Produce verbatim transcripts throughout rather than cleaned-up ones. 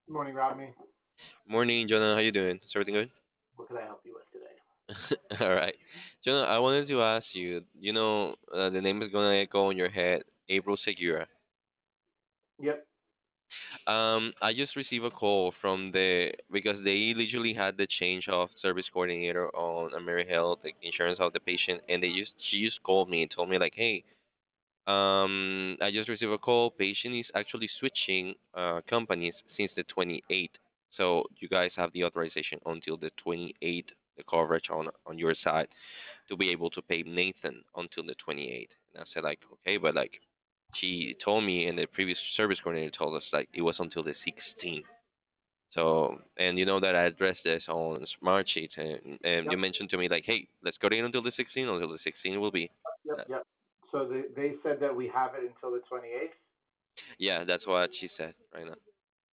Good morning, Rodney. Morning, Jonah. How you doing? Is everything good? What can I help you with today? All right. Jonah, I wanted to ask you, you know, uh, the name is gonna echo in your head, April Segura. Yep. Um, I just received a call from the because they literally had the change of service coordinator on AmeriHealth, the insurance of the patient, and they just she just called me and told me like, hey, um, I just received a call. Patient is actually switching uh, companies since the twenty-eighth. So you guys have the authorization until the twenty-eighth, the coverage on on your side to be able to pay Nathan until the twenty-eighth. And I said like, okay, but like she told me and the previous service coordinator told us like it was until the sixteenth. So, and you know that I addressed this on Smart Sheets, and, and you Yep. mentioned to me like, hey, let's go in until the sixteenth, until the sixteenth will be. Yep. Uh, Yep. So they they said that we have it until the twenty-eighth. yeah, that's what she said right now.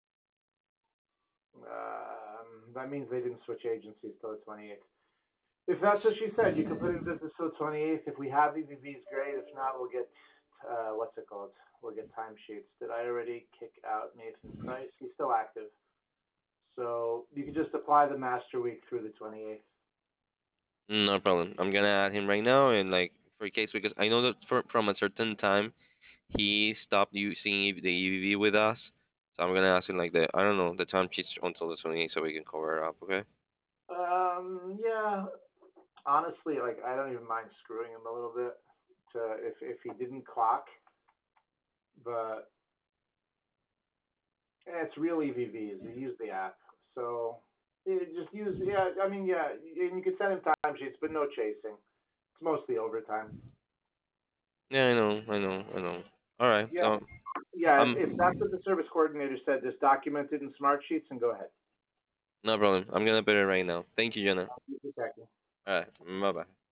Um, that means they didn't switch agencies till the twenty-eighth. If that's what she said, you can put in business till the twenty-eighth. If we have E V Vs, great. If not, we'll get uh, what's it called? We'll get timesheets. Did I already kick out Nathan Price? He's still active. So you can just apply the master week through the twenty-eighth. No problem. I'm gonna add him right now, and like for case because I know that for, from a certain time he stopped using E- the E V V with us, so I'm gonna ask him like the I don't know the time sheets until the twenty-eighth so we can cover it up. Okay. Um, yeah. Honestly, like I don't even mind screwing him a little bit to if if he didn't clock, but eh, it's real E V Vs. We use the app, so eh, just use yeah. I mean yeah, and you can send him timesheets, but no chasing. It's mostly overtime. Yeah, I know, I know, I know. All right, Yeah, so yeah. If, I'm if that's what the service coordinator said, just document it in Smart Sheets and go ahead. no problem. I'm gonna put it right now. Thank you, Jenna. I'll keep you checking. All right, bye bye.